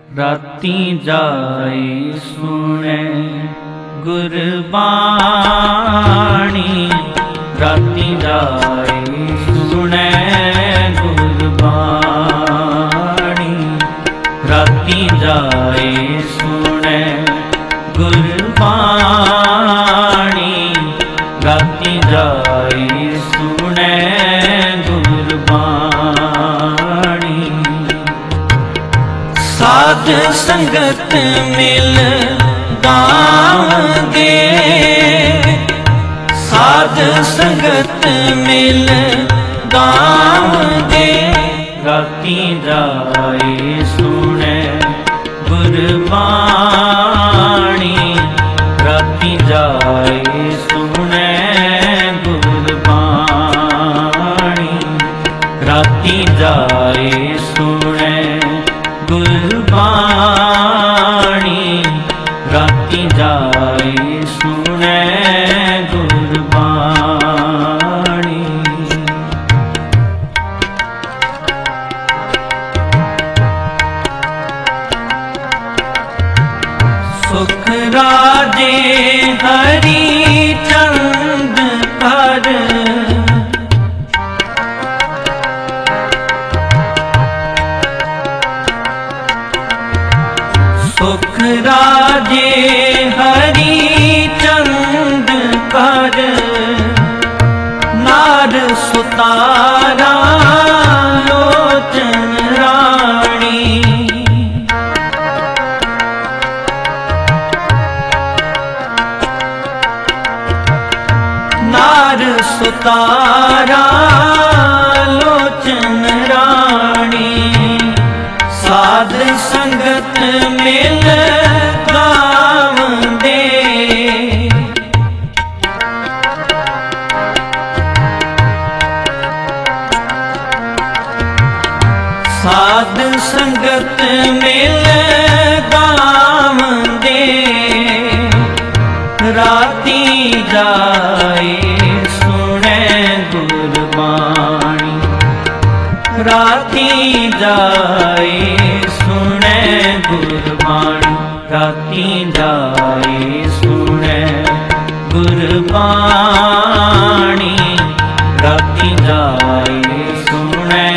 राती जाए सुने गुरबाणी, राती जाए सुने गुरबाणी, राती जाए सुने गुरबाणी, राती जाए सुने गुरबाणी। साध संगत मिल गावंगे, साध संगत मिल गावंगे, राती जाए सुने गुरबाणी, राती जाए सुने गुरबाणी, राती जाए सुने गुरबाणी, राती जाए सुने गुरबाणी। सुख राजे हरि चंद पर, सुख राजे हरि चंद पर, नार सुतारा लोचन रानी, नार सुतारा लोचन रानी। साध संगत मिल गावंदे, साध संगत मिल गावंदे, राती जाए सुने गुरबाणी, राती जाए सुने गुरबाणी, राती जाए सुने गुरबाणी, राती जाए सुने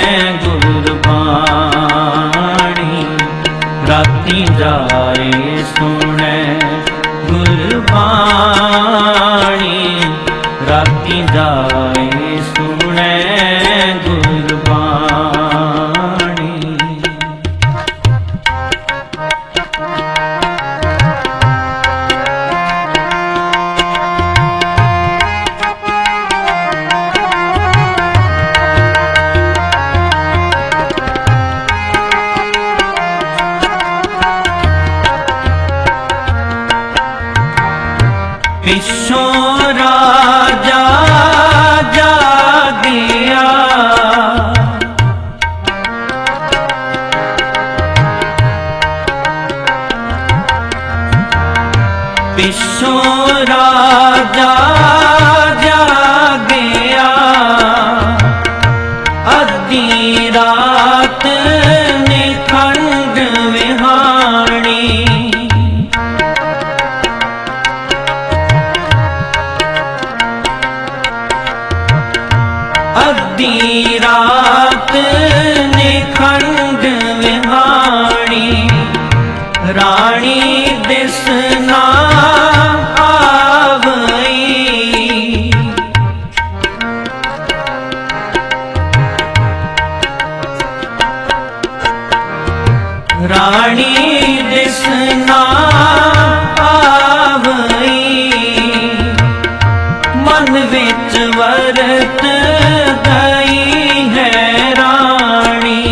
गुरबाणी, राती जाए सुने गुरबाणी, राती जाए सुने गुरबाणी। पिछों राजा जागिया, पिछों राजा जागिया, अद्धी रात निखंड विहाणी, अद्धी रात निखंड विहाणी, रानी दिसना आवई, रानी दिसना आवई, मन विच वरत गई है रानी,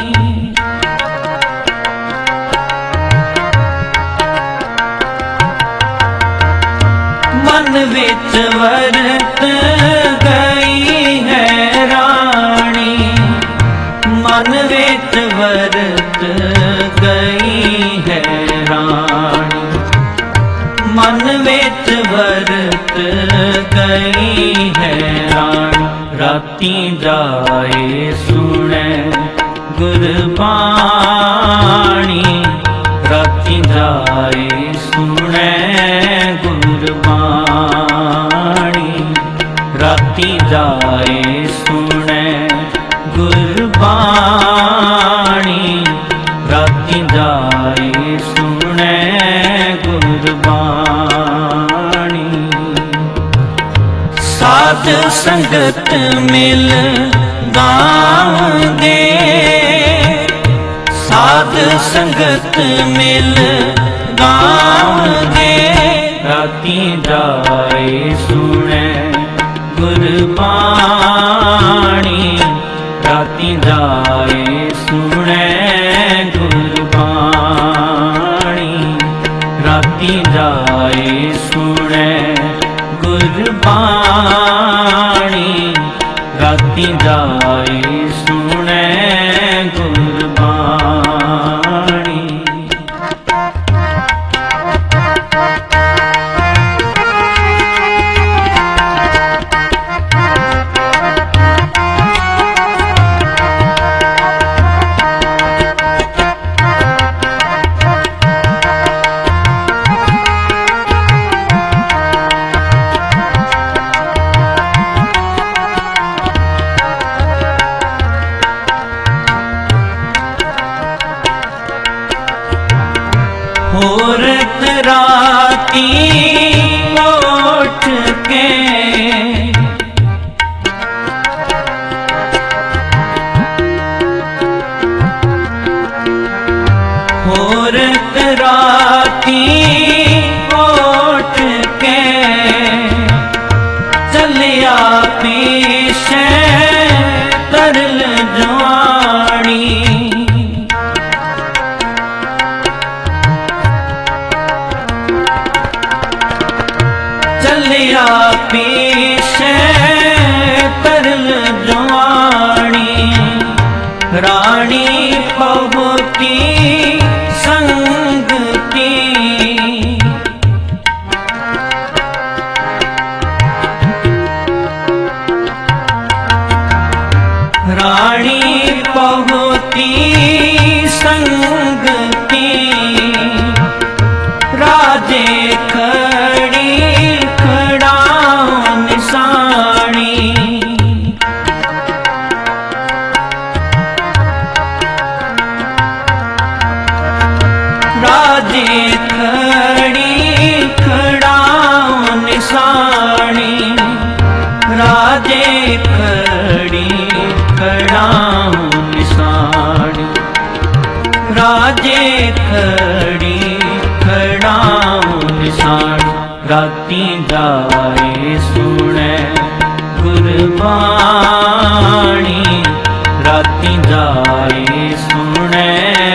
मन विच वरत गई है रानी, मन विच वरत गई है रानी, मन विच वरत गई है रानी। राती जाए सुने गुरबाणी, राती जाए सुने गुरबाणी, राती जाए सुने गुरबाणी। साध संगत मिल गावंगे, साध संगत मिल गावंगे, राती जाए सुने गुरबाणी, राती जाए सुने गुरबाणी, राती जाए सुने गुरबाणी, राती जाए सुने गुरबाणी। होरत राती उठ के, होरत राती उठ के, चलिया पीछे तरल जवानी, चलिया पीछे तरल जवानी, रानी पहुती संगती, रानी पहुती संगती, राजे खड़ी राजे खड़ी खड़ाओ निशानी, राजे खड़ी खड़ाओ निशानी, राजे खड़ी खड़ाओ निशानी, राती जाए सुने गुरबाणी, राती जाए सुने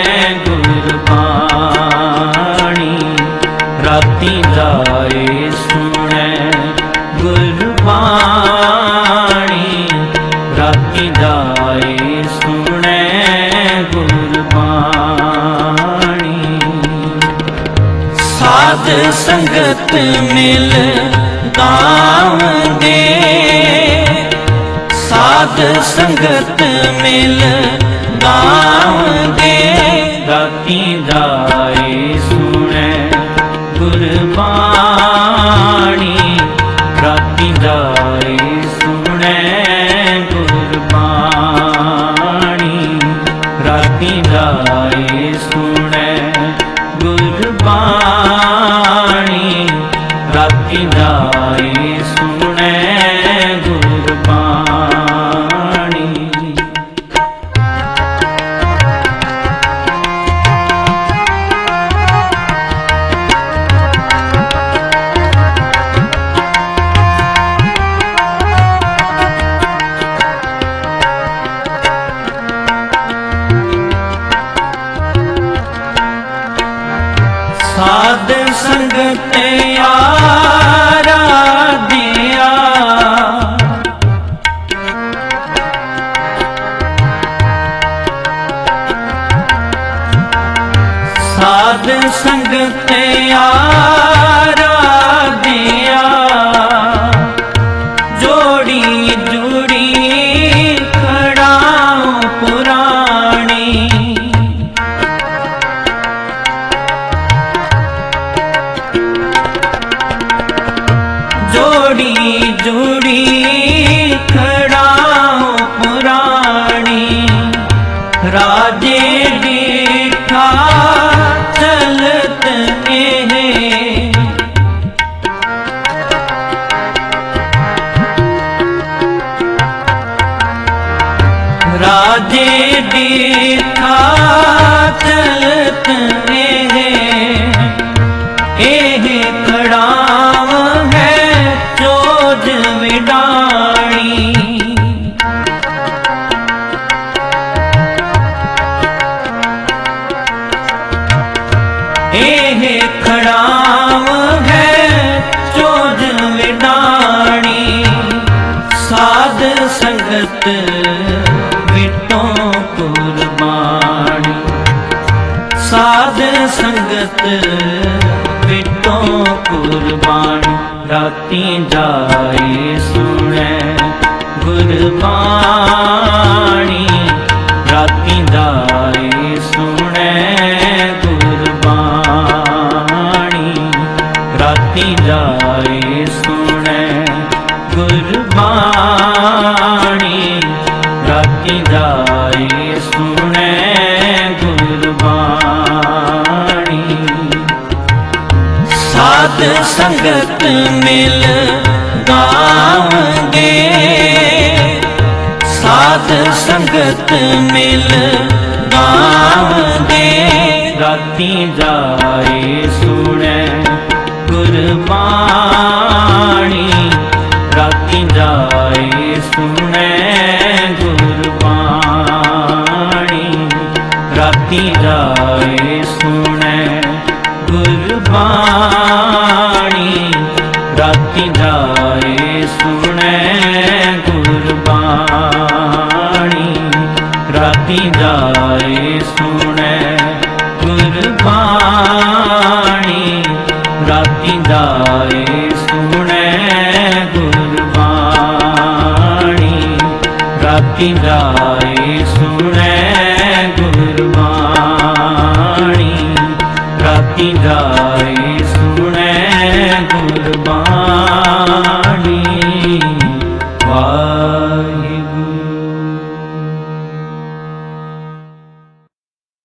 गुरबाणी, राती जाए सुने गुरबाणी, राती जाए सुने गुरबाणी। साध संगत मिल गावंगे, साध संगत मिल गावंगे, राती जाए सुने गुरबाणी, राती जाए सुने गुरबाणी, राती जाए सुने गुरबाणी, राती जाए सुने गुरबाणी। साध संगत आराध्या, साध संगत आराध्या, जोड़ी जुड़ी खड़ाओ पुराणी, जोड़ी जुड़ी डीठा चलत एह राजे डीठा चलत एह खड़ाव है चोज विडाणी एह खड़ाव है चोज विडाणी साध संगत विटों कुर्बानी साध संगत विटों कुर्बानी राती जाए सुने गुरबाणी राती जाए सुने गुरबाणी राती जाए सुने गुरबाणी राती जाए सुने गुरबाणी साध संगत मिल गावंगे साध संगत मिल गावंगे राती जाए सुने गुरबाणी राती जाए सुने गुरबाणी राती जाए सुने गुरबाणी राती जाए सुने गुरबाणी राती जाए सुने गुरबाणी राती जाए सुने गुरबाणी राती जाए सुने गुरबाणी राती जाए सुने गुरबाणी।